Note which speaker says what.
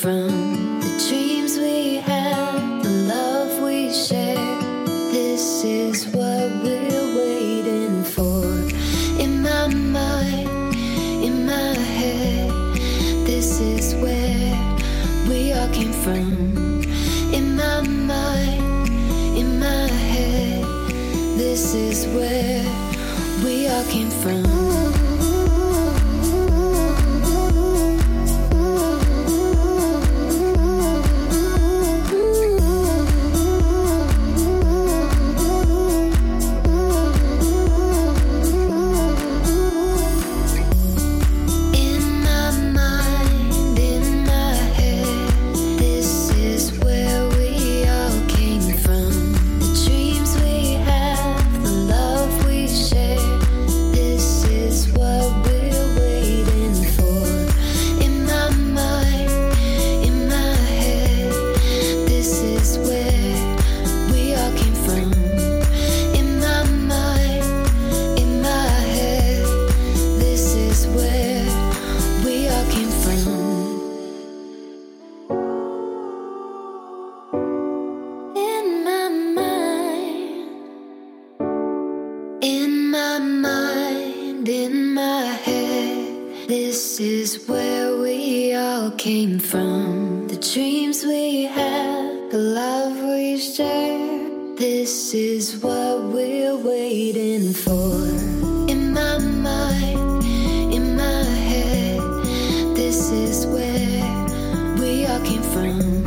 Speaker 1: from, the dreams we had, the love we shared. This is what we're waiting for. In my mind, in my head, this is where we all came from. In my mind, in my head, this is where we all came from. In my mind, in my head, this is where we all came from. The dreams we had, the love we shared. This is what we're waiting for. In my mind, in my head, this is where we all came from.